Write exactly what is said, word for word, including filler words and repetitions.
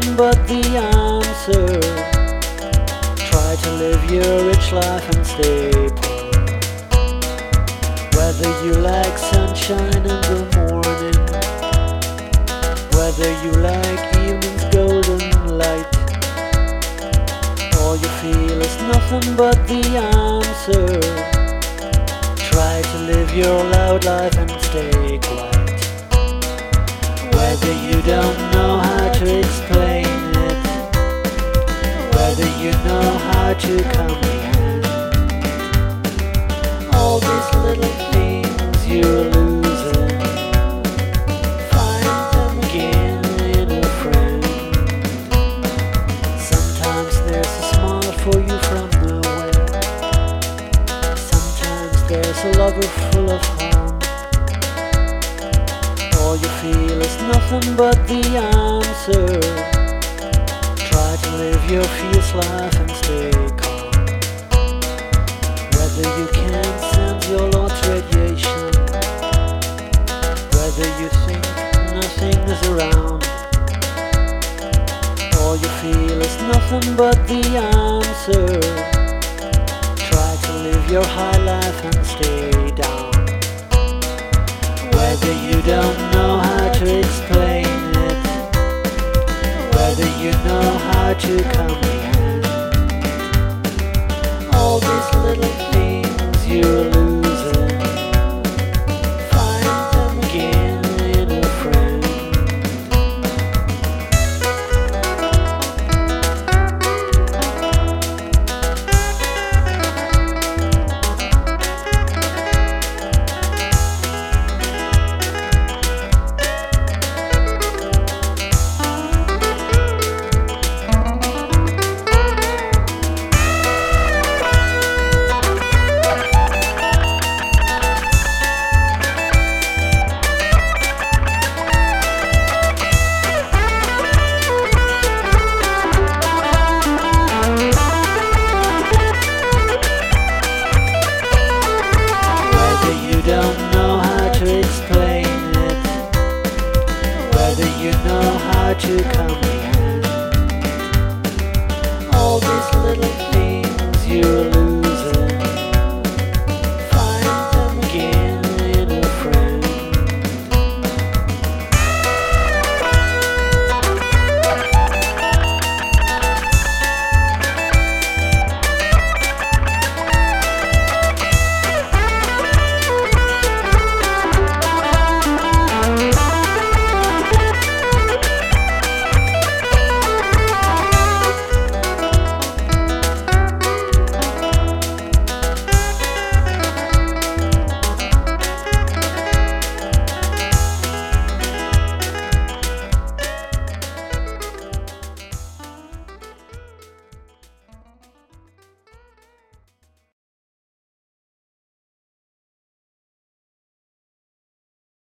nothing but the answer. Try to live your rich life and stay poor. Whether you like sunshine in the morning, whether you like evening's golden light, all you feel is nothing but the answer. Try to live your loud life and stay quiet. Whether you don't know how to explain it, whether you know how to comprehend all these little things you're losing, find them again in a friend. Sometimes there's a smile for you from nowhere, sometimes there's a lover full of harm. All you feel is nothing but the answer. Try to live your fierce life and stay calm. Whether you can't sense your Lord's radiation, whether you think nothing is around, all you feel is nothing but the answer. Try to live your high life and stay down. Whether you don't know how to explain it, whether you know how to comprehend all these little things you're losing, find them again in a friend. Don't know how to explain it, whether you know how to come